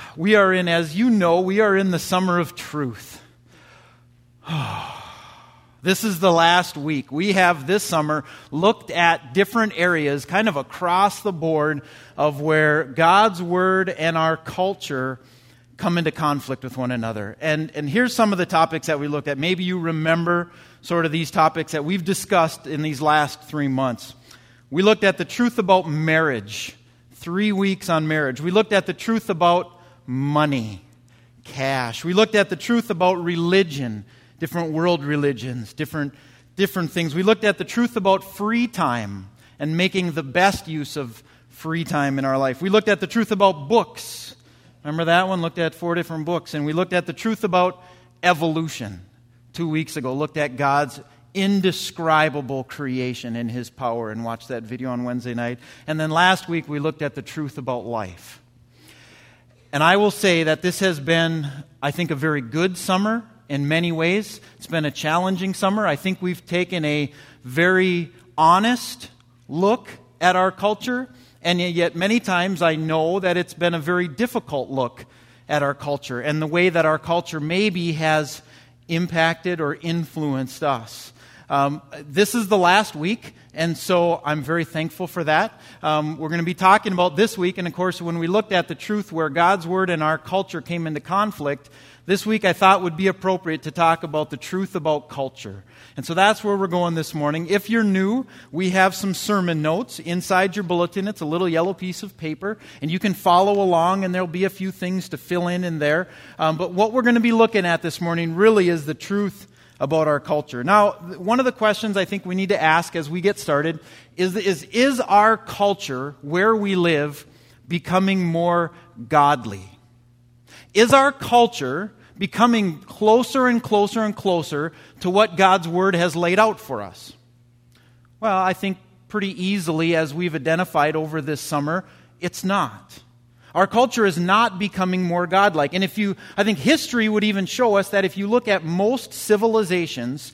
We are in, as you know, we are in the summer of truth. This is the last week. We have this summer looked at different areas, kind of across the board, of where God's Word and our culture come into conflict with one another. And here's some of the topics that we looked at. Maybe you remember sort of these topics that we've discussed in these last 3 months. We looked at the truth about marriage, 3 weeks on marriage. We looked at the truth about money, cash. We looked at the truth about religion, different world religions, different things. We looked at the truth about free time and making the best use of free time in our life. We looked at the truth about books. Remember that one? Looked at 4 different books. And we looked at the truth about evolution 2 weeks ago. Looked at God's indescribable creation and His power and watched that video on Wednesday night. And then last week we looked at the truth about life. And I will say that this has been, I think, a very good summer in many ways. It's been a challenging summer. I think we've taken a very honest look at our culture, and yet many times I know that it's been a very difficult look at our culture and the way that our culture maybe has impacted or influenced us. This is the last week, and so I'm very thankful for that. We're going to be talking about this week, and of course, when we looked at the truth where God's Word and our culture came into conflict, this week I thought would be appropriate to talk about the truth about culture. And so that's where we're going this morning. If you're new, we have some sermon notes inside your bulletin. It's a little yellow piece of paper, and you can follow along, and there'll be a few things to fill in there. But what we're going to be looking at this morning really is the truth about our culture. Now, one of the questions I think we need to ask as we get started is our culture, where we live, becoming more godly? Is our culture becoming closer and closer and closer to what God's Word has laid out for us? Well, I think pretty easily, as we've identified over this summer, it's not. Our culture is not becoming more godlike. And I think history would even show us that if you look at most civilizations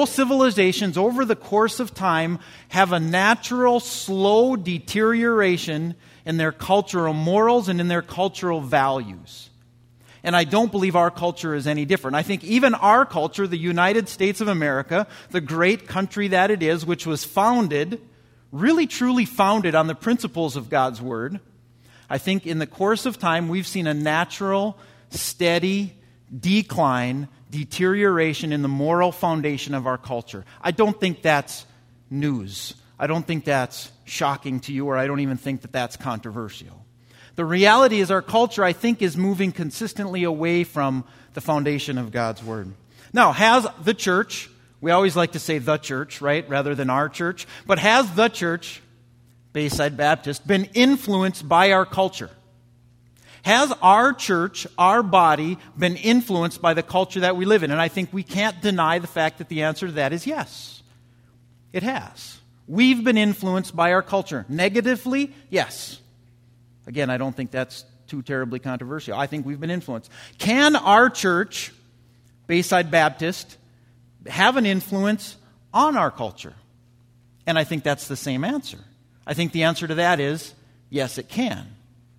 over the course of time have a natural, slow deterioration in their cultural morals and in their cultural values. And I don't believe our culture is any different. I think even our culture, the United States of America, the great country that it is, which was founded, really truly founded on the principles of God's Word, I think in the course of time, we've seen a natural, steady decline, deterioration in the moral foundation of our culture. I don't think that's news. I don't think that's shocking to you, or I don't even think that that's controversial. The reality is our culture, I think, is moving consistently away from the foundation of God's Word. Now, has the church, we always like to say the church, right, rather than our church, but has the church, Bayside Baptist, been influenced by our culture? Has our church, our body, been influenced by the culture that we live in? And I think we can't deny the fact that the answer to that is yes. It has. We've been influenced by our culture. Negatively, yes. Again, I don't think that's too terribly controversial. I think we've been influenced. Can our church, Bayside Baptist, have an influence on our culture? And I think that's the same answer. I think the answer to that is, yes, it can.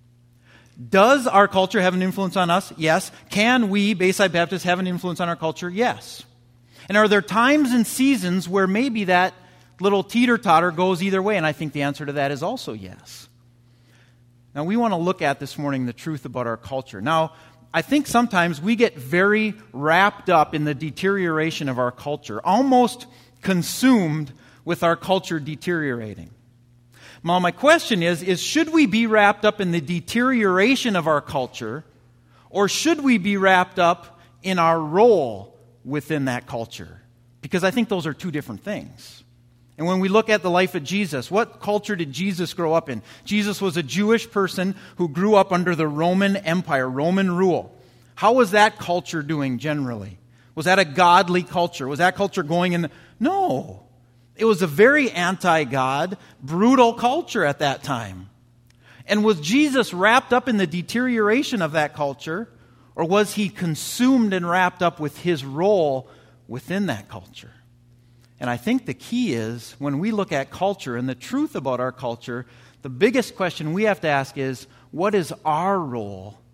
Does our culture have an influence on us? Yes. Can we, Bayside Baptists, have an influence on our culture? Yes. And are there times and seasons where maybe that little teeter-totter goes either way? And I think the answer to that is also yes. Now, we want to look at this morning the truth about our culture. Now, I think sometimes we get very wrapped up in the deterioration of our culture, almost consumed with our culture deteriorating. Now, my question is should we be wrapped up in the deterioration of our culture, or should we be wrapped up in our role within that culture? Because I think those are two different things. And when we look at the life of Jesus, what culture did Jesus grow up in? Jesus was a Jewish person who grew up under the Roman Empire, Roman rule. How was that culture doing generally? Was that a godly culture? Was that culture going in? No. It was a very anti-God, brutal culture at that time. And was Jesus wrapped up in the deterioration of that culture, or was he consumed and wrapped up with his role within that culture? And I think the key is, when we look at culture and the truth about our culture, the biggest question we have to ask is, what is our role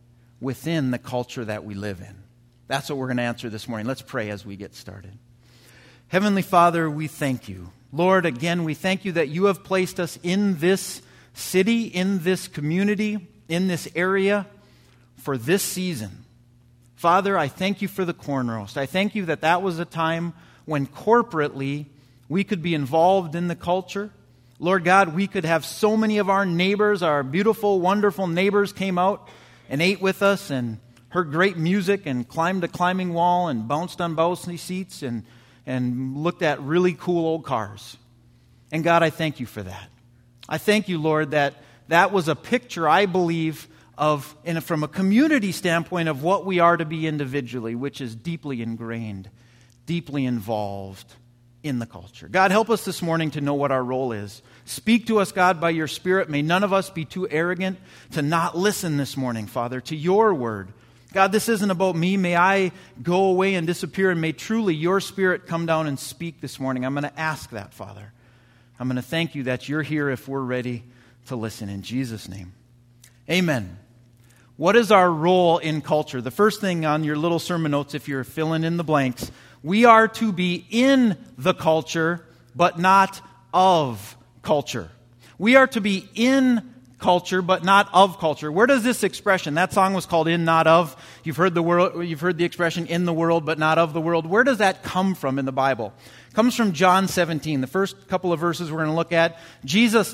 within the culture that we live in? That's what we're going to answer this morning. Let's pray as we get started. Heavenly Father, we thank you. Lord, again, we thank you that you have placed us in this city, in this community, in this area for this season. Father, I thank you for the corn roast. I thank you that that was a time when corporately we could be involved in the culture. Lord God, we could have so many of our neighbors, our beautiful, wonderful neighbors came out and ate with us and heard great music and climbed a climbing wall and bounced on bouncy seats and looked at really cool old cars. And God, I thank you for that. I thank you, Lord, that that was a picture, I believe, of, and from a community standpoint, of what we are to be individually, which is deeply ingrained, deeply involved in the culture. God, help us this morning to know what our role is. Speak to us, God, by your Spirit. May none of us be too arrogant to not listen this morning, Father, to your word. God, this isn't about me. May I go away and disappear, and may truly your Spirit come down and speak this morning. I'm going to ask that, Father. I'm going to thank you that you're here if we're ready to listen. In Jesus' name, amen. What is our role in culture? The first thing on your little sermon notes, if you're filling in the blanks, we are to be in the culture, but not of culture. We are to be in culture, but not of culture. Where does this expression, that song was called In, Not Of. You've heard the expression in the world, but not of the world. Where does that come from in the Bible? It comes from John 17. The first couple of verses we're going to look at. Jesus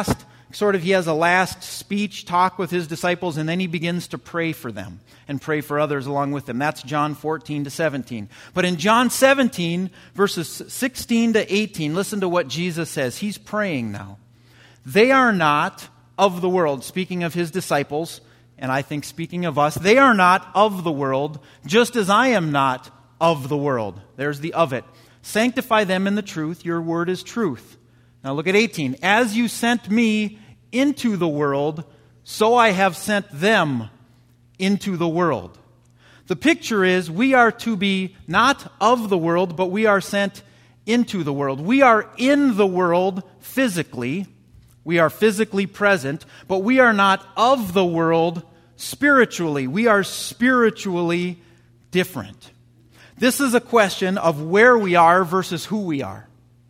he has a last speech, talk with his disciples, and then he begins to pray for them and pray for others along with them. That's John 14 to 17. But in John 17, verses 16 to 18, listen to what Jesus says. He's praying now. They are not of the world, speaking of his disciples, and I think speaking of us, they are not of the world, just as I am not of the world. There's the of it. Sanctify them in the truth. Your word is truth. Now look at 18. As you sent me into the world, so I have sent them into the world. The picture is we are to be not of the world, but we are sent into the world. We are in the world physically. We are physically present, but we are not of the world spiritually. We are spiritually different. This is a question of where we are versus who we are.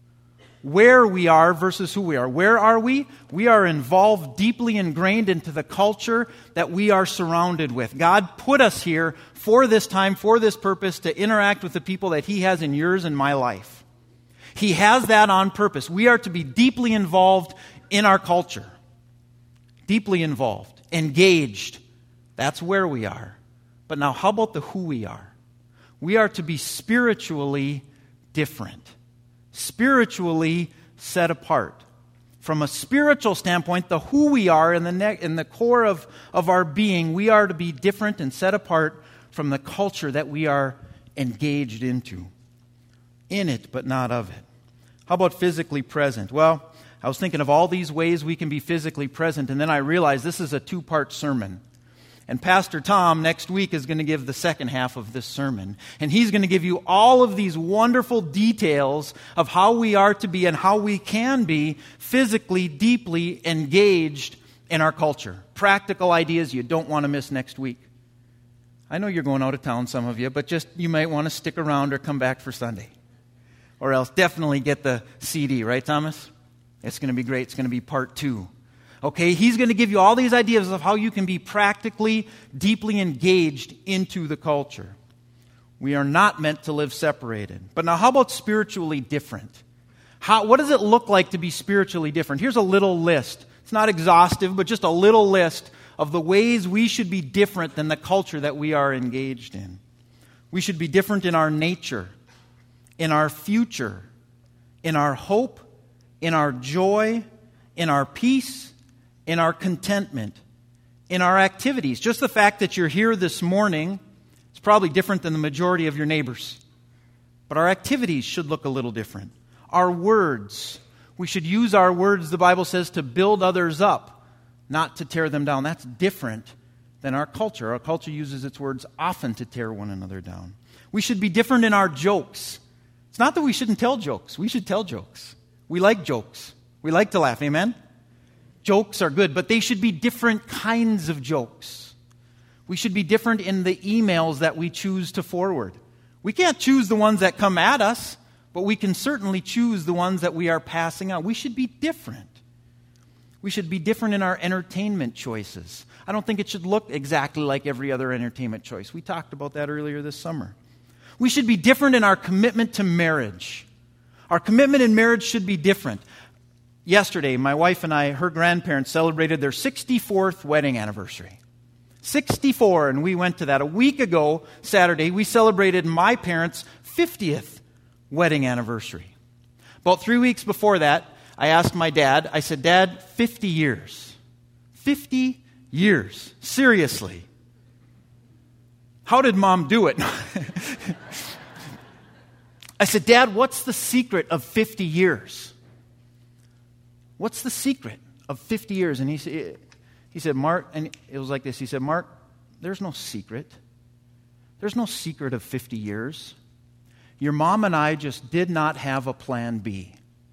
Where we are versus who we are. Where are we? We are involved, deeply ingrained into the culture that we are surrounded with. God put us here for this time, for this purpose, to interact with the people that he has in yours and my life. He has that on purpose. We are to be deeply involved in our culture. Deeply involved, engaged. That's where we are. But now how about the who we are? We are to be spiritually different. Spiritually set apart. From a spiritual standpoint, the who we are in the core of our being, we are to be different and set apart from the culture that we are engaged into. In it, but not of it. How about physically present? Well, I was thinking of all these ways we can be physically present, and then I realized this is a two-part sermon. And Pastor Tom next week is going to give the second half of this sermon. And he's going to give you all of these wonderful details of how we are to be and how we can be physically, deeply engaged in our culture. Practical ideas you don't want to miss next week. I know you're going out of town, some of you, but just you might want to stick around or come back for Sunday. Or else definitely get the CD, right, Thomas? It's going to be great. It's going to be part 2. Okay, he's going to give you all these ideas of how you can be practically, deeply engaged into the culture. We are not meant to live separated. But now how about spiritually different? What does it look like to be spiritually different? Here's a little list. It's not exhaustive, but just a little list of the ways we should be different than the culture that we are engaged in. We should be different in our nature, in our future, in our hope, in our joy, in our peace, in our contentment, in our activities. Just the fact that you're here this morning is probably different than the majority of your neighbors. But our activities should look a little different. Our words, we should use our words, the Bible says, to build others up, not to tear them down. That's different than our culture. Our culture uses its words often to tear one another down. We should be different in our jokes. It's not that we shouldn't tell jokes. We should tell jokes. We like jokes. We like to laugh. Amen? Jokes are good, but they should be different kinds of jokes. We should be different in the emails that we choose to forward. We can't choose the ones that come at us, but we can certainly choose the ones that we are passing on. We should be different. We should be different in our entertainment choices. I don't think it should look exactly like every other entertainment choice. We talked about that earlier this summer. We should be different in our commitment to marriage. Our commitment in marriage should be different. Yesterday, my wife and I, her grandparents, celebrated their 64th wedding anniversary. 64, and we went to that. A week ago, Saturday, we celebrated my parents' 50th wedding anniversary. About 3 weeks before that, I asked my dad, I said, Dad, 50 years. 50 years. Seriously. How did Mom do it? I said, Dad, what's the secret of 50 years? What's the secret of 50 years? And he said, Mark, and it was like this. He said, Mark, there's no secret. There's no secret of 50 years. Your mom and I just did not have a plan B.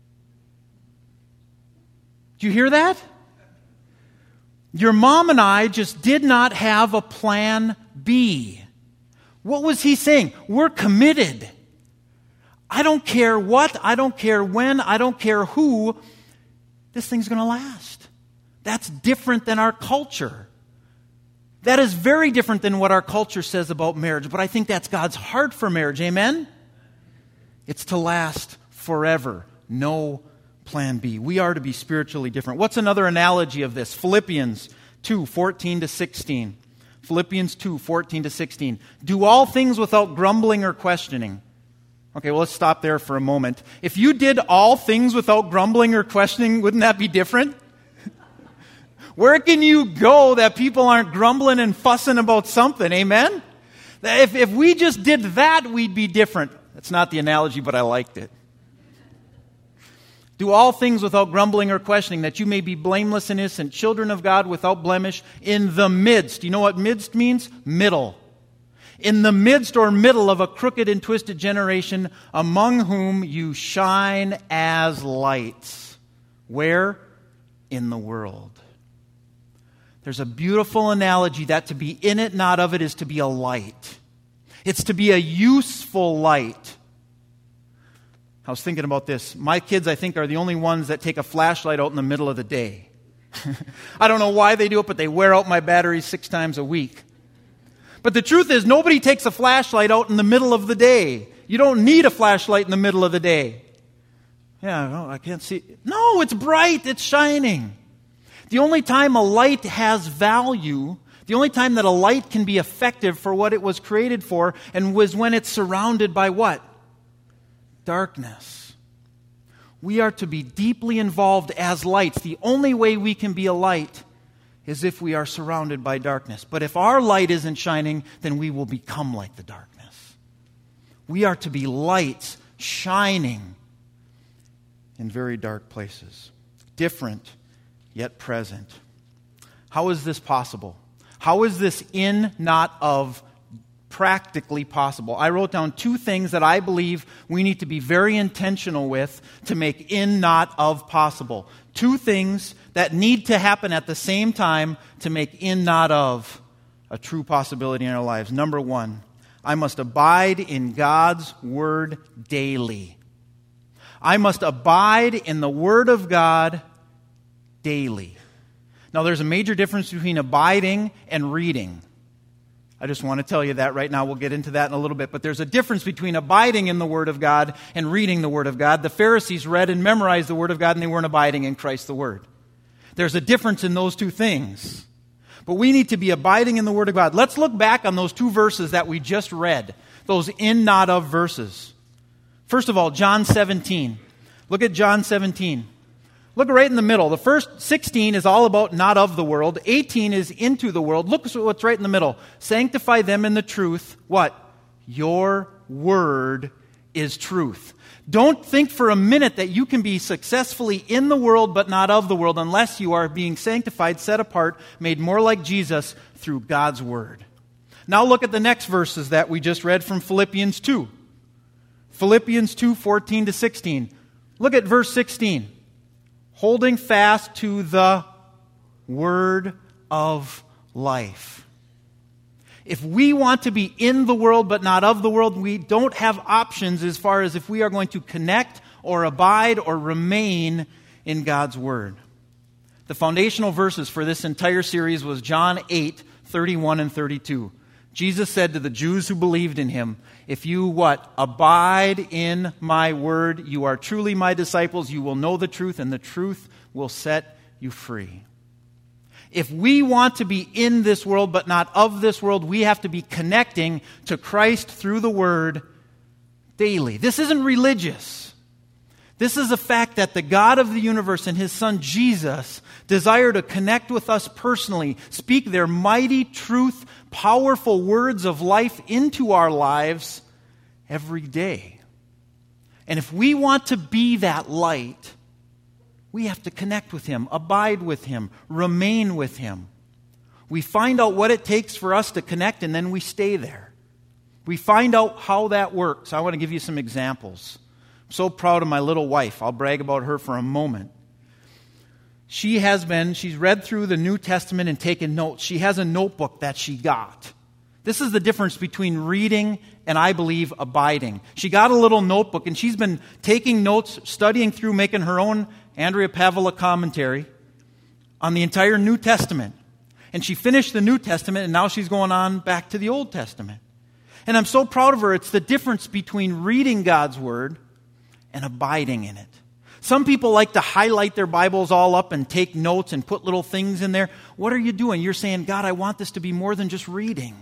Do you hear that? Your mom and I just did not have a plan B. What was he saying? We're committed. I don't care what, I don't care when, I don't care who, this thing's going to last. That's different than our culture. That is very different than what our culture says about marriage, but I think that's God's heart for marriage. Amen? It's to last forever. No plan B. We are to be spiritually different. What's another analogy of this? Philippians 2:14-16. Philippians 2:14-16. Do all things without grumbling or questioning. Okay, well, let's stop there for a moment. If you did all things without grumbling or questioning, wouldn't that be different? Where can you go that people aren't grumbling and fussing about something? Amen? If we just did that, we'd be different. That's not the analogy, but I liked it. Do all things without grumbling or questioning, that you may be blameless and innocent, children of God without blemish, in the midst. You know what midst means? Middle. In the midst or middle of a crooked and twisted generation, among whom you shine as lights. Where? In the world. There's a beautiful analogy that to be in it, not of it, is to be a light. It's to be a useful light. I was thinking about this. My kids, I think, are the only ones that take a flashlight out in the middle of the day. I don't know why they do it, but they wear out my batteries 6 times a week. But the truth is, nobody takes a flashlight out in the middle of the day. You don't need a flashlight in the middle of the day. Yeah, no, I can't see. No, it's bright. It's shining. The only time a light has value, the only time that a light can be effective for what it was created for, and was when it's surrounded by what? Darkness. We are to be deeply involved as lights. The only way we can be a light is if we are surrounded by darkness. But if our light isn't shining, then we will become like the darkness. We are to be lights shining in very dark places. Different, yet present. How is this possible? How is this in, not of, practically possible? I wrote down 2 things that I believe we need to be very intentional with to make in, not of possible. 2 things that need to happen at the same time to make in, not of a true possibility in our lives. Number 1, I must abide in God's Word daily. I must abide in the Word of God daily. Now, there's a major difference between abiding and reading. I just want to tell you that right now. We'll get into that in a little bit. But there's a difference between abiding in the Word of God and reading the Word of God. The Pharisees read and memorized the Word of God, and they weren't abiding in Christ the Word. There's a difference in those 2 things. But we need to be abiding in the Word of God. Let's look back on those 2 verses that we just read. Those in, not of verses. First of all, John 17. Look at John 17. Look right in the middle. The first 16 is all about not of the world. 18 is into the world. Look what's right in the middle. Sanctify them in the truth. What? Your word is truth. Don't think for a minute that you can be successfully in the world but not of the world unless you are being sanctified, set apart, made more like Jesus through God's word. Now look at the next verses that we just read from Philippians 2. Philippians 2:14-16. Look at verse 16. Holding fast to the word of life. If we want to be in the world but not of the world, we don't have options as far as if we are going to connect or abide or remain in God's Word. The foundational verses for this entire series was John 8:31 and 32. Jesus said to the Jews who believed in him, if you what? Abide in my word, you are truly my disciples, you will know the truth, and the truth will set you free. If we want to be in this world but not of this world, we have to be connecting to Christ through the Word daily. This isn't religious. This is a fact that the God of the universe and His Son Jesus desire to connect with us personally, speak their mighty truth, powerful words of life into our lives every day. And if we want to be that light, we have to connect with Him, abide with Him, remain with Him. We find out what it takes for us to connect, and then we stay there. We find out how that works. I want to give you some examples. I'm so proud of my little wife. I'll brag about her for a moment. She's read through the New Testament and taken notes. She has a notebook that she got. This is the difference between reading and, I believe, abiding. She got a little notebook, and she's been taking notes, studying through, making her own Andrea Pavla commentary on the entire New Testament. And she finished the New Testament, and now she's going on back to the Old Testament. And I'm so proud of her. It's the difference between reading God's Word and abiding in it. Some people like to highlight their Bibles all up and take notes and put little things in there. What are you doing? You're saying, God, I want this to be more than just reading.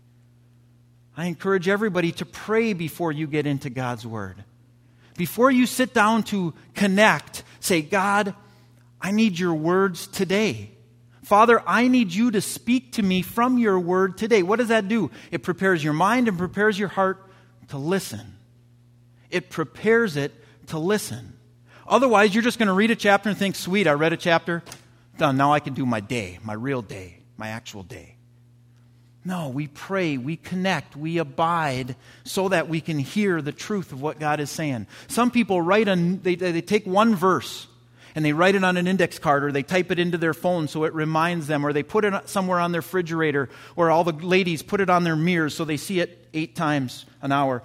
I encourage everybody to pray before you get into God's Word. Before you sit down to connect, say, God, I need your words today. Father, I need you to speak to me from your word today. What does that do? It prepares your mind and prepares your heart to listen. It prepares it to listen. Otherwise, you're just going to read a chapter and think, sweet, I read a chapter. Done. Now I can do my day, my real day, my actual day. No, we pray, we connect, we abide so that we can hear the truth of what God is saying. Some people they take one verse and they write it on an index card, or they type it into their phone so it reminds them, or they put it somewhere on their refrigerator, or all the ladies put it on their mirrors so they see it 8 times an hour.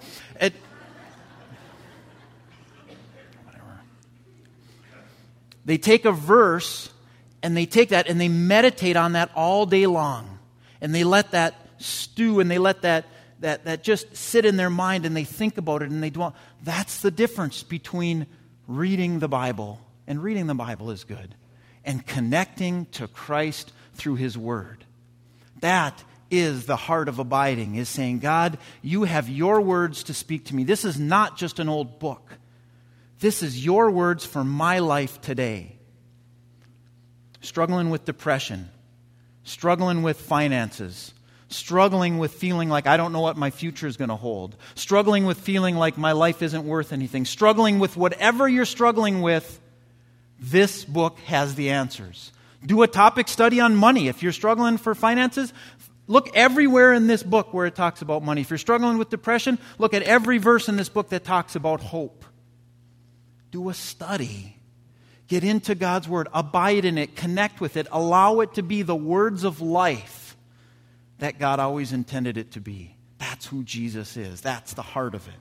They take a verse and they take that and they meditate on that all day long. And they let that stew and they let that just sit in their mind, and they think about it and they dwell. That's the difference between reading the Bible, and reading the Bible is good, and connecting to Christ through His Word. That is the heart of abiding, is saying, God, you have your words to speak to me. This is not just an old book. This is your words for my life today. Struggling with depression, struggling with finances, struggling with feeling like I don't know what my future is going to hold, struggling with feeling like my life isn't worth anything, struggling with whatever you're struggling with, this book has the answers. Do a topic study on money. If you're struggling for finances, look everywhere in this book where it talks about money. If you're struggling with depression, look at every verse in this book that talks about hope. Do a study. Get into God's Word. Abide in it. Connect with it. Allow it to be the words of life that God always intended it to be. That's who Jesus is. That's the heart of it.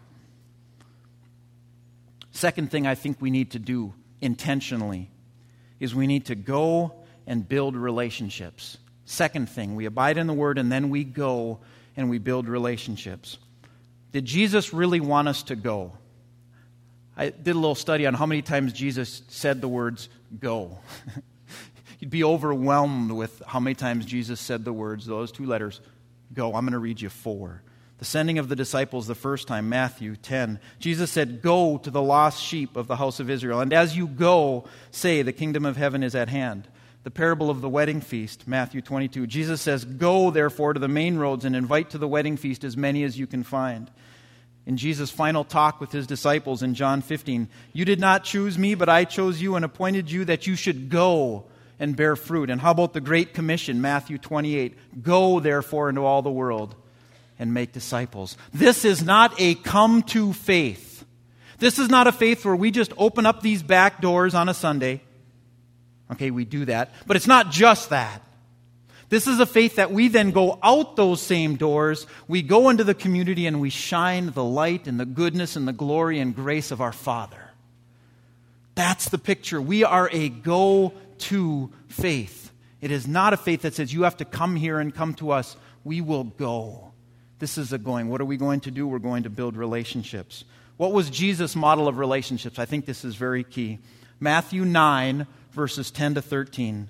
Second thing I think we need to do intentionally is we need to go and build relationships. Second thing, we abide in the Word and then we go and we build relationships. Did Jesus really want us to go? I did a little study on how many times Jesus said the words, go. You'd be overwhelmed with how many times Jesus said the words, those 2 letters, go. I'm going to read you 4. The sending of the disciples the first time, Matthew 10. Jesus said, go to the lost sheep of the house of Israel. And as you go, say, the kingdom of heaven is at hand. The parable of the wedding feast, Matthew 22. Jesus says, go therefore to the main roads and invite to the wedding feast as many as you can find. In Jesus' final talk with His disciples in John 15, you did not choose me, but I chose you and appointed you that you should go and bear fruit. And how about the Great Commission, Matthew 28? Go, therefore, into all the world and make disciples. This is not a come to faith. This is not a faith where we just open up these back doors on a Sunday. Okay, we do that. But it's not just that. This is a faith that we then go out those same doors, we go into the community, and we shine the light and the goodness and the glory and grace of our Father. That's the picture. We are a go-to faith. It is not a faith that says you have to come here and come to us. We will go. This is a going. What are we going to do? We're going to build relationships. What was Jesus' model of relationships? I think this is very key. Matthew 9, verses 10 to 13.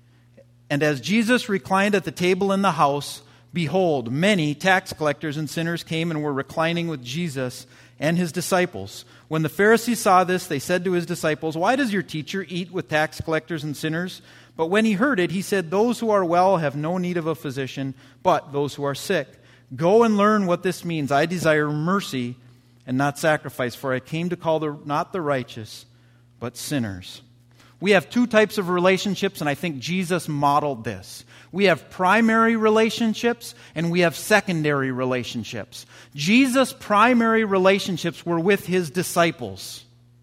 And as Jesus reclined at the table in the house, behold, many tax collectors and sinners came and were reclining with Jesus and his disciples. When the Pharisees saw this, they said to his disciples, "Why does your teacher eat with tax collectors and sinners?" But when he heard it, he said, "Those who are well have no need of a physician, but those who are sick. Go and learn what this means. I desire mercy and not sacrifice, for I came to call not the righteous, but sinners." We have two types of relationships, and I think Jesus modeled this. We have primary relationships, and we have secondary relationships. Jesus' primary relationships were with his disciples.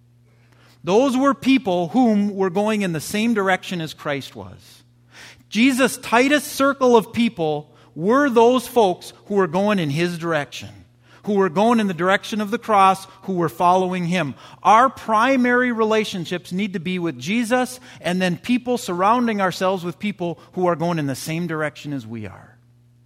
Those were people whom were going in the same direction as Christ was. Jesus' tightest circle of people were those folks who were going in his direction, who were going in the direction of the cross, who were following him. Our primary relationships need to be with Jesus, and then people surrounding ourselves with people who are going in the same direction as we are.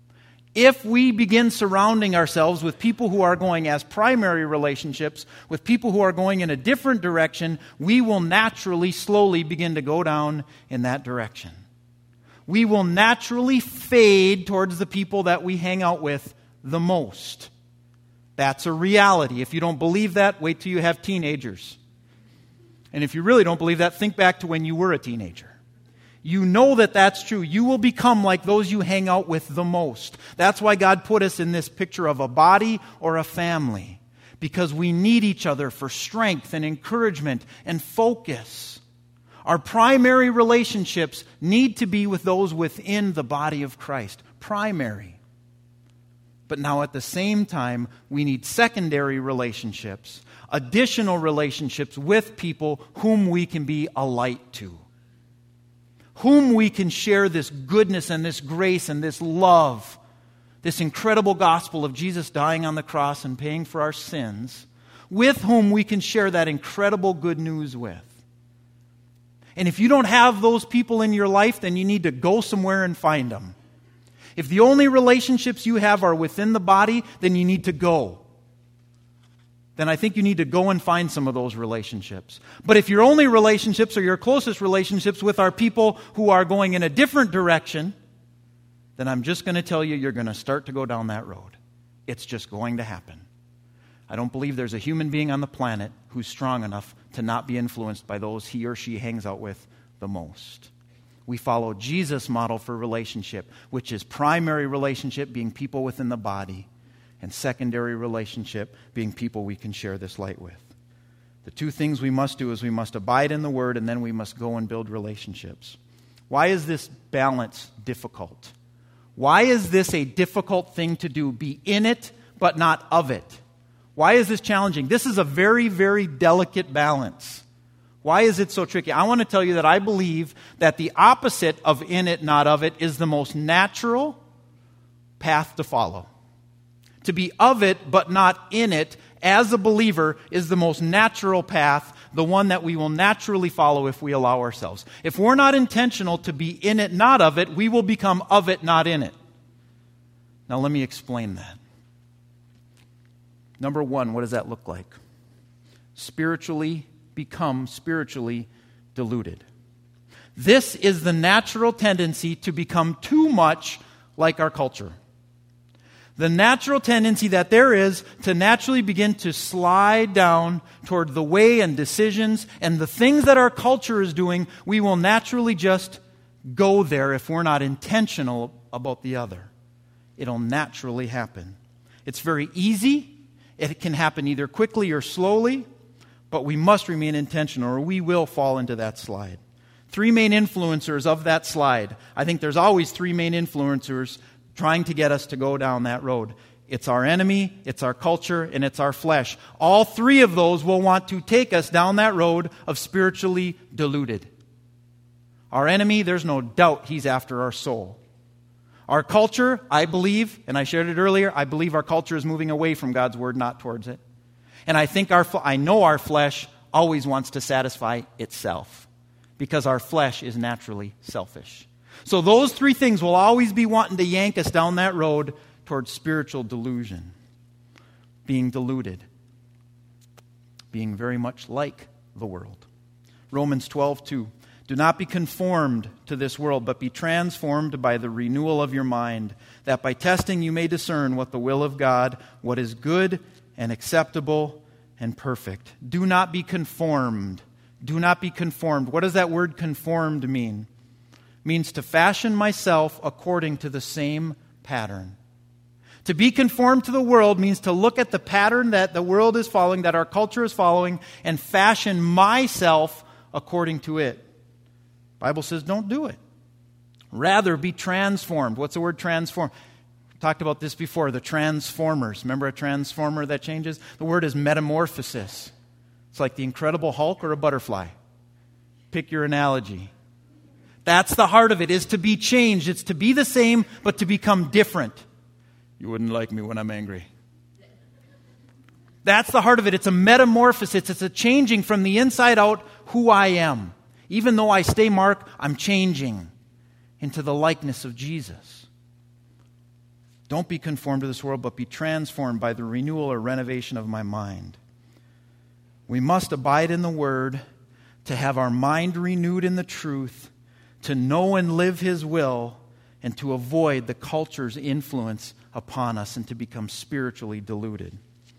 If we begin surrounding ourselves with people who are going as primary relationships, with people who are going in a different direction, we will naturally, slowly begin to go down in that direction. We will naturally fade towards the people that we hang out with the most. That's a reality. If you don't believe that, wait till you have teenagers. And if you really don't believe that, think back to when you were a teenager. You know that that's true. You will become like those you hang out with the most. That's why God put us in this picture of a body or a family, because we need each other for strength and encouragement and focus. Our primary relationships need to be with those within the body of Christ. Primary. But now at the same time, we need secondary relationships, additional relationships with people whom we can be a light to, whom we can share this goodness and this grace and this love, this incredible gospel of Jesus dying on the cross and paying for our sins, with whom we can share that incredible good news with. And if you don't have those people in your life, then you need to go somewhere and find them. If the only relationships you have are within the body, then you need to go. Then I think you need to go and find some of those relationships. But if your only relationships or your closest relationships with are people who are going in a different direction, then I'm just going to tell you, you're going to start to go down that road. It's just going to happen. I don't believe there's a human being on the planet who's strong enough to not be influenced by those he or she hangs out with the most. We follow Jesus' model for relationship, which is primary relationship being people within the body, and secondary relationship being people we can share this light with. The two things we must do is we must abide in the Word, and then we must go and build relationships. Why is this balance difficult? Why is this a difficult thing to do? Be in it, but not of it. Why is this challenging? This is a very, very delicate balance. Why is it so tricky? I want to tell you that I believe that the opposite of in it, not of it, is the most natural path to follow. To be of it, but not in it, as a believer, is the most natural path, the one that we will naturally follow if we allow ourselves. If we're not intentional to be in it, not of it, we will become of it, not in it. Now let me explain that. Number one, what does that look like? Become spiritually deluded. This is the natural tendency to become too much like our culture. The natural tendency that there is to naturally begin to slide down toward the way and decisions and the things that our culture is doing, we will naturally just go there if we're not intentional about the other. It'll naturally happen. It's very easy. It can happen either quickly or slowly. But we must remain intentional or we will fall into that slide. Three main influencers of that slide. I think there's always three main influencers trying to get us to go down that road. It's our enemy, it's our culture, and it's our flesh. All three of those will want to take us down that road of spiritually deluded. Our enemy, there's no doubt he's after our soul. Our culture, I believe, and I shared it earlier, I believe our culture is moving away from God's word, not towards it. And I know our flesh always wants to satisfy itself because our flesh is naturally selfish. So those three things will always be wanting to yank us down that road towards spiritual delusion. Being deluded. Being very much like the world. Romans 12:2. Do not be conformed to this world, but be transformed by the renewal of your mind, that by testing you may discern what the will of God, what is good and acceptable and perfect. Do not be conformed. Do not be conformed. What does that word conformed mean? It means to fashion myself according to the same pattern. To be conformed to the world means to look at the pattern that the world is following, that our culture is following, and fashion myself according to it. The Bible says don't do it. Rather, be transformed. What's the word transform? We talked about this before, the transformers. Remember a transformer that changes? The word is metamorphosis. It's like the Incredible Hulk or a butterfly. Pick your analogy. That's the heart of it, is to be changed. It's to be the same, but to become different. You wouldn't like me when I'm angry. That's the heart of it. It's a metamorphosis. It's a changing from the inside out who I am. Even though I stay Mark, I'm changing into the likeness of Jesus. Don't be conformed to this world, but be transformed by the renewal or renovation of my mind. We must abide in the Word, to have our mind renewed in the truth, to know and live His will, and to avoid the culture's influence upon us and to become spiritually deluded.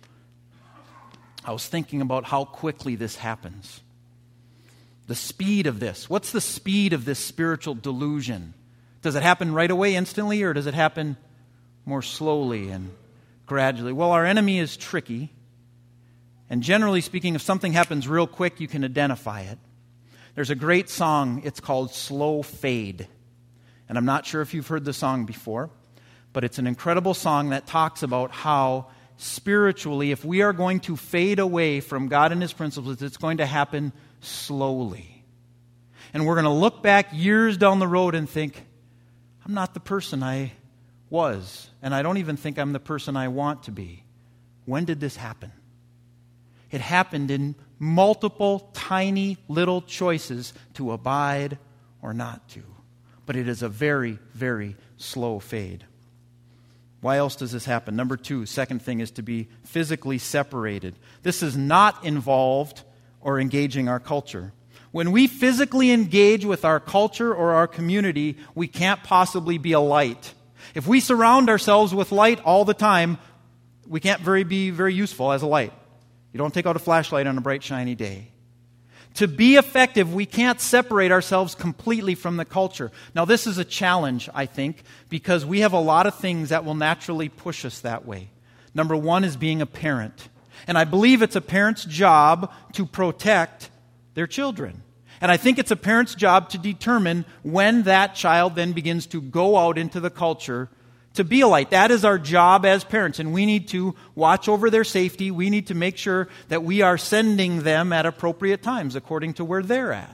I was thinking about how quickly this happens. The speed of this. What's the speed of this spiritual delusion? Does it happen right away, instantly, or does it happen more slowly and gradually? Well, our enemy is tricky. And generally speaking, if something happens real quick, you can identify it. There's a great song. It's called Slow Fade. And I'm not sure if you've heard the song before, but it's an incredible song that talks about how spiritually, if we are going to fade away from God and His principles, it's going to happen slowly. And we're going to look back years down the road and think, I'm not the person I was, and I don't even think I'm the person I want to be. When did this happen? It happened in multiple tiny little choices to abide or not to. But it is a very, very slow fade. Why else does this happen? Number two, second thing is to be physically separated. This is not involved or engaging our culture. When we physically engage with our culture or our community, we can't possibly be a light. If we surround ourselves with light all the time, we can't be very useful as a light. You don't take out a flashlight on a bright, shiny day. To be effective, we can't separate ourselves completely from the culture. Now, this is a challenge, I think, because we have a lot of things that will naturally push us that way. Number one is being a parent. And I believe it's a parent's job to protect their children. And I think it's a parent's job to determine when that child then begins to go out into the culture to be a light. That is our job as parents, and we need to watch over their safety. We need to make sure that we are sending them at appropriate times according to where they're at.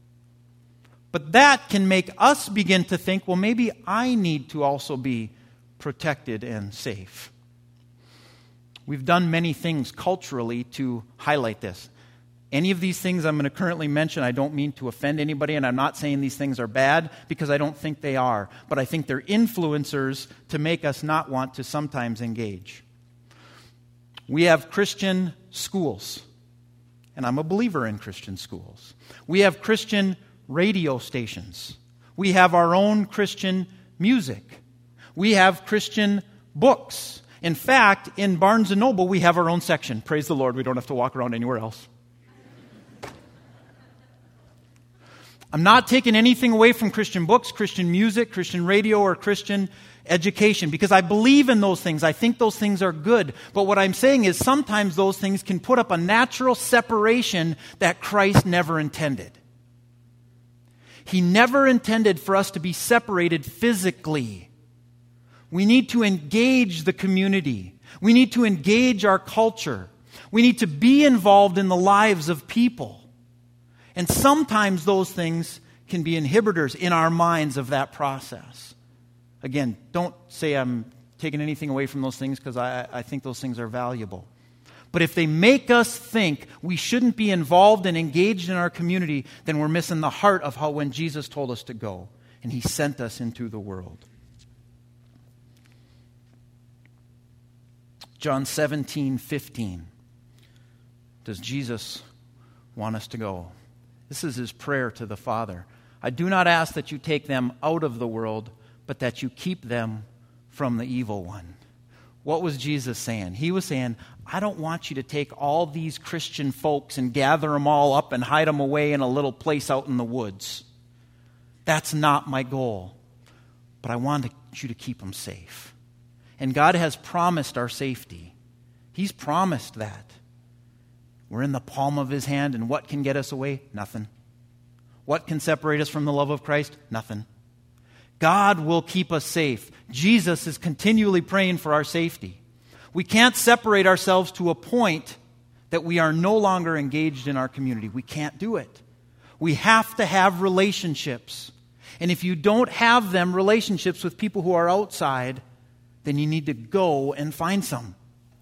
But that can make us begin to think, well, maybe I need to also be protected and safe. We've done many things culturally to highlight this. Any of these things I'm going to currently mention, I don't mean to offend anybody, and I'm not saying these things are bad because I don't think they are. But I think they're influencers to make us not want to sometimes engage. We have Christian schools, and I'm a believer in Christian schools. We have Christian radio stations. We have our own Christian music. We have Christian books. In fact, in Barnes & Noble, we have our own section. Praise the Lord, we don't have to walk around anywhere else. I'm not taking anything away from Christian books, Christian music, Christian radio, or Christian education, because I believe in those things. I think those things are good. But what I'm saying is sometimes those things can put up a natural separation that Christ never intended. He never intended for us to be separated physically. We need to engage the community. We need to engage our culture. We need to be involved in the lives of people. And sometimes those things can be inhibitors in our minds of that process. Again, don't say I'm taking anything away from those things, because I think those things are valuable. But if they make us think we shouldn't be involved and engaged in our community, then we're missing the heart of how when Jesus told us to go, and He sent us into the world. John 17:15. Does Jesus want us to go? This is His prayer to the Father. I do not ask that you take them out of the world, but that you keep them from the evil one. What was Jesus saying? He was saying, I don't want you to take all these Christian folks and gather them all up and hide them away in a little place out in the woods. That's not my goal. But I want you to keep them safe. And God has promised our safety. He's promised that. We're in the palm of His hand, and what can get us away? Nothing. What can separate us from the love of Christ? Nothing. God will keep us safe. Jesus is continually praying for our safety. We can't separate ourselves to a point that we are no longer engaged in our community. We can't do it. We have to have relationships. And if you don't have them, relationships with people who are outside, then you need to go and find some.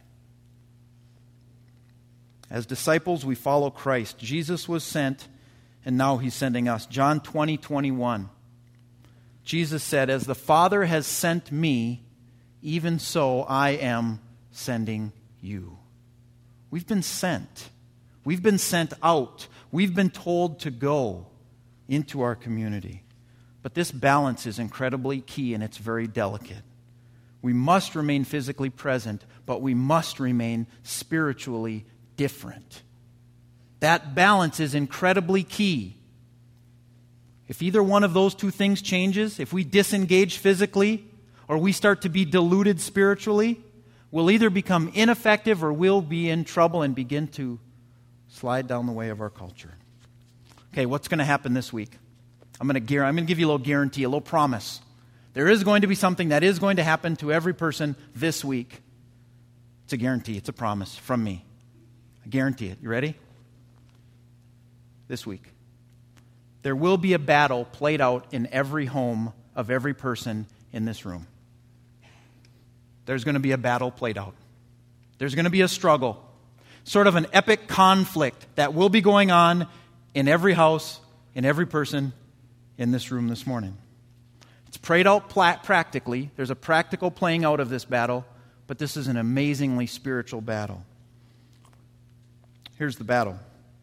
As disciples, we follow Christ. Jesus was sent, and now He's sending us. John 20:21. Jesus said, as the Father has sent me, even so I am sending you. We've been sent. We've been sent out. We've been told to go into our community. But this balance is incredibly key, and it's very delicate. We must remain physically present, but we must remain spiritually different. That balance is incredibly key. If either one of those two things changes, if we disengage physically or we start to be diluted spiritually, we'll either become ineffective or we'll be in trouble and begin to slide down the way of our culture. Okay, what's going to happen this week? I'm going to give you a little guarantee, a little promise. There is going to be something that is going to happen to every person this week. It's a guarantee. It's a promise from me. I guarantee it. You ready? This week. There will be a battle played out in every home of every person in this room. There's going to be a battle played out. There's going to be a struggle. Sort of an epic conflict that will be going on in every house, in every person in this room this morning. It's played out practically. There's a practical playing out of this battle, but this is an amazingly spiritual battle. Here's the battle.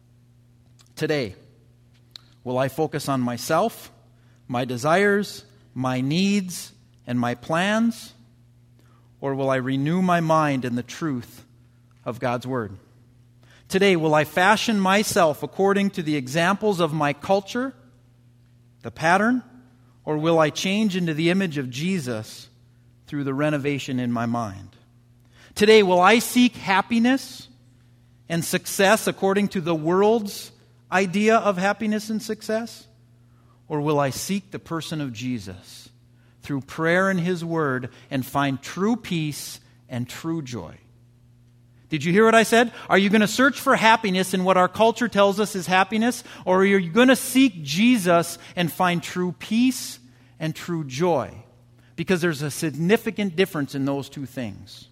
Today, will I focus on myself, my desires, my needs, and my plans? Or will I renew my mind in the truth of God's Word? Today, will I fashion myself according to the examples of my culture, the pattern? Or will I change into the image of Jesus through the renovation in my mind? Today, will I seek happiness and success according to the world's idea of happiness and success? Or will I seek the person of Jesus through prayer and His Word and find true peace and true joy? Did you hear what I said? Are you going to search for happiness in what our culture tells us is happiness? Or are you going to seek Jesus and find true peace and true joy? Because there's a significant difference in those two things.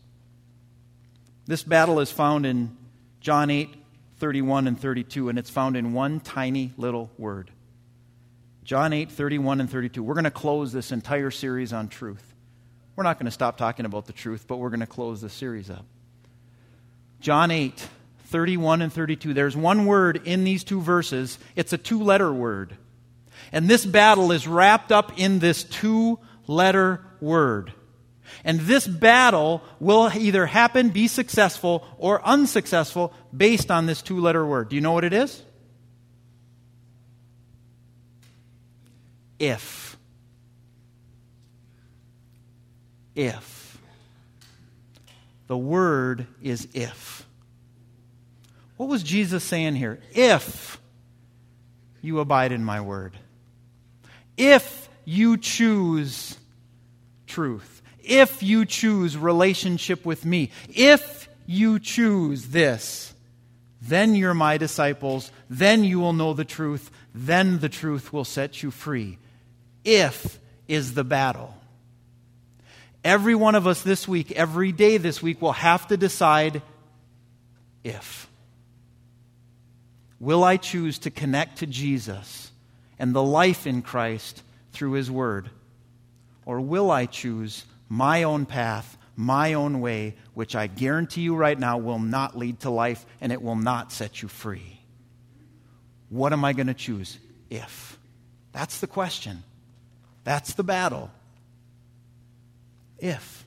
This battle is found in John 8:31 and 32, and it's found in one tiny little word. John 8:31 and 32. We're going to close this entire series on truth. We're not going to stop talking about the truth, but we're going to close the series up. John 8:31 and 32. There's one word in these two verses. It's a two-letter word. And this battle is wrapped up in this two-letter word. And this battle will either happen, be successful, or unsuccessful based on this two-letter word. Do you know what it is? If. If. The word is if. What was Jesus saying here? If you abide in my word. If you choose truth. If you choose relationship with me. If you choose this, then you're my disciples. Then you will know the truth. Then the truth will set you free. If is the battle. Every one of us this week, every day this week, will have to decide if. Will I choose to connect to Jesus and the life in Christ through His Word? Or will I choose my own path, my own way, which I guarantee you right now will not lead to life and it will not set you free? What am I going to choose? If. That's the question. That's the battle. If.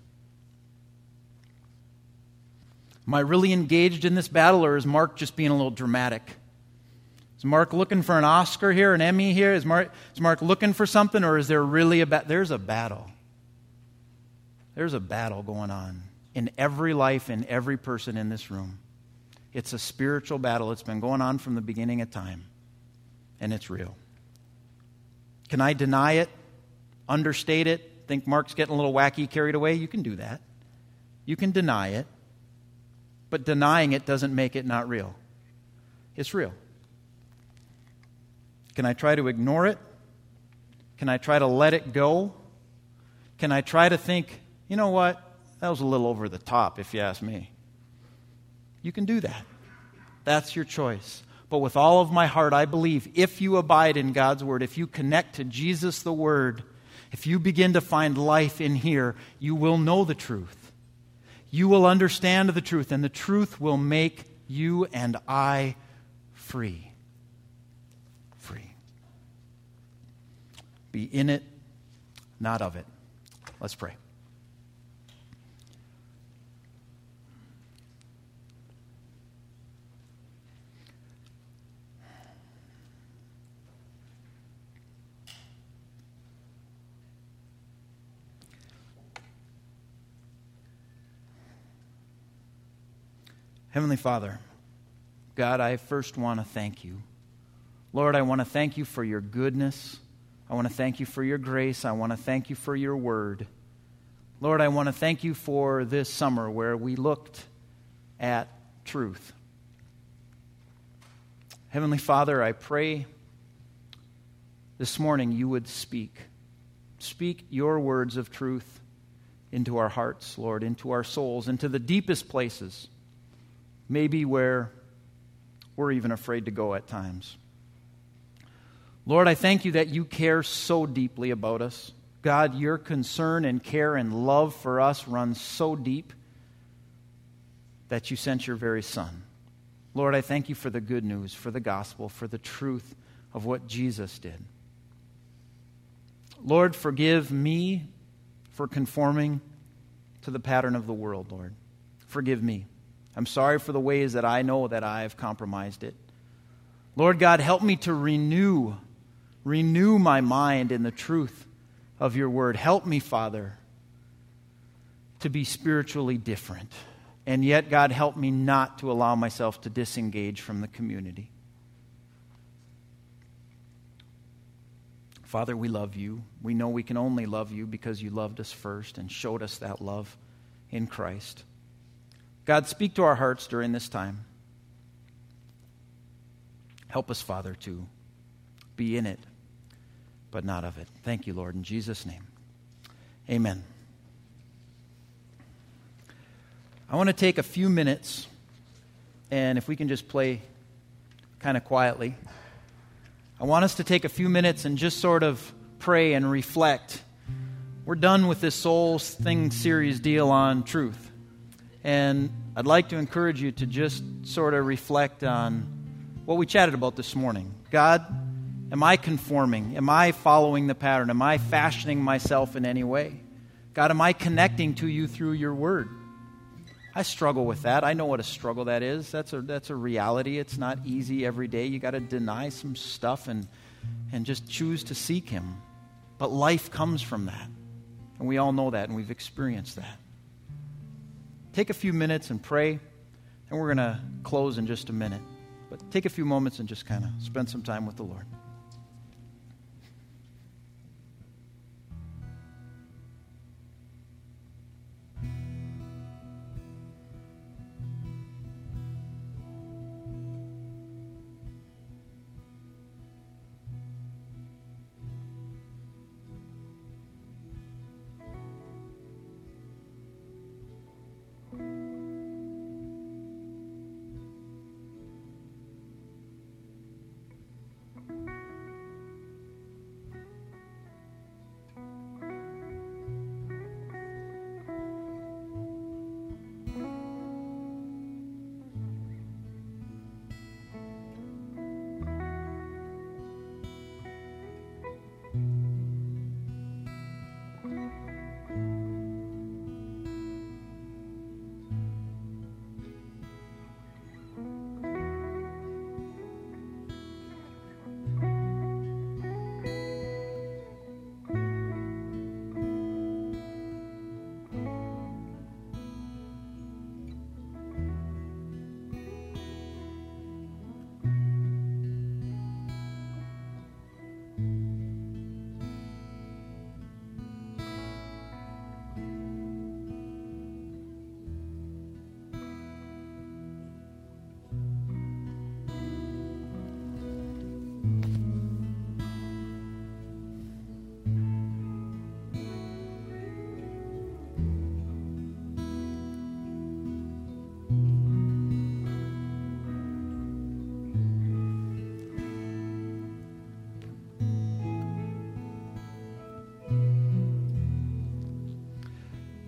Am I really engaged in this battle, or is Mark just being a little dramatic? Is Mark looking for an Oscar here, an Emmy here? Is Mark looking for something, or is there really there's a battle. There's a battle going on in every life, in every person in this room. It's a spiritual battle. It's been going on from the beginning of time, and it's real. Can I deny it, understate it, think Mark's getting a little wacky, carried away? You can do that. You can deny it, but denying it doesn't make it not real. It's real. Can I try to ignore it? Can I try to let it go? Can I try to think, you know what, that was a little over the top, if you ask me? You can do that. That's your choice. But with all of my heart, I believe if you abide in God's Word, if you connect to Jesus the Word, if you begin to find life in here, you will know the truth. You will understand the truth, and the truth will make you and I free. Free. Be in it, not of it. Let's pray. Heavenly Father, God, I first want to thank you. Lord, I want to thank you for your goodness. I want to thank you for your grace. I want to thank you for your word. Lord, I want to thank you for this summer where we looked at truth. Heavenly Father, I pray this morning you would speak. Speak your words of truth into our hearts, Lord, into our souls, into the deepest places, maybe where we're even afraid to go at times. Lord, I thank you that you care so deeply about us. God, your concern and care and love for us runs so deep that you sent your very Son. Lord, I thank you for the good news, for the gospel, for the truth of what Jesus did. Lord, forgive me for conforming to the pattern of the world, Lord. Forgive me. I'm sorry for the ways that I know that I have compromised it. Lord God, help me to renew my mind in the truth of your word. Help me, Father, to be spiritually different. And yet, God, help me not to allow myself to disengage from the community. Father, we love you. We know we can only love you because you loved us first and showed us that love in Christ. God, speak to our hearts during this time. Help us, Father, to be in it, but not of it. Thank you, Lord, in Jesus' name. Amen. I want to take a few minutes, and if we can just play kind of quietly, I want us to take a few minutes and just sort of pray and reflect. We're done with this Soul Thing series deal on truth. And I'd like to encourage you to just sort of reflect on what we chatted about this morning. God, am I conforming? Am I following the pattern? Am I fashioning myself in any way? God, am I connecting to you through your word? I struggle with that. I know what a struggle that is. That's a reality. It's not easy every day. You got to deny some stuff and just choose to seek him. But life comes from that. And we all know that, and we've experienced that. Take a few minutes and pray, and we're going to close in just a minute. But take a few moments and just kind of spend some time with the Lord.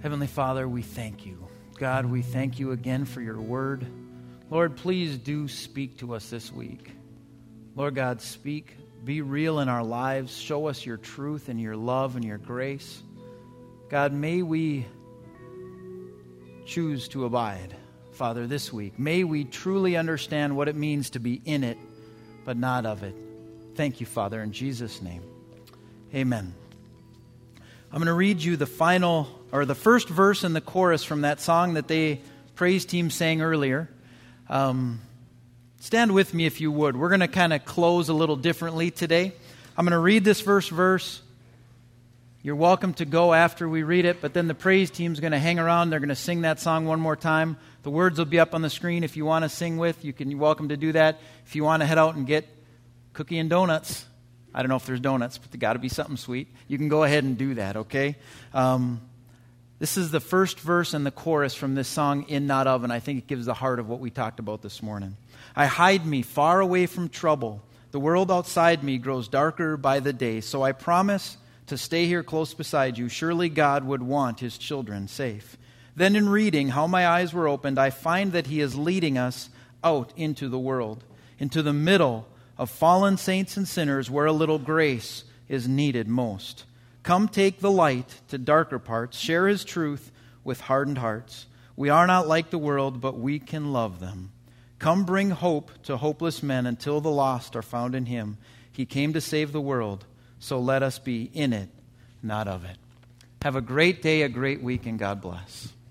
Heavenly Father, we thank you. God, we thank you again for your word. Lord, please do speak to us this week. Lord God, speak. Be real in our lives. Show us your truth and your love and your grace. God, may we choose to abide, Father, this week. May we truly understand what it means to be in it, but not of it. Thank you, Father, in Jesus' name. Amen. I'm going to read you the first verse and the chorus from that song that the praise team sang earlier. Stand with me if you would. We're going to kind of close a little differently today. I'm going to read this first verse. You're welcome to go after we read it, but then the praise team's going to hang around. They're going to sing that song one more time. The words will be up on the screen if you want to sing with. You're welcome to do that. If you want to head out and get cookie and donuts, I don't know if there's donuts, but there's got to be something sweet. You can go ahead and do that, okay? This is the first verse and the chorus from this song, In Not Of, and I think it gives the heart of what we talked about this morning. I hide me far away from trouble. The world outside me grows darker by the day, so I promise to stay here close beside you. Surely God would want his children safe. Then in reading how my eyes were opened, I find that he is leading us out into the world, into the middle of fallen saints and sinners where a little grace is needed most. Come take the light to darker parts, share his truth with hardened hearts. We are not like the world, but we can love them. Come bring hope to hopeless men until the lost are found in him. He came to save the world, so let us be in it, not of it. Have a great day, a great week, and God bless.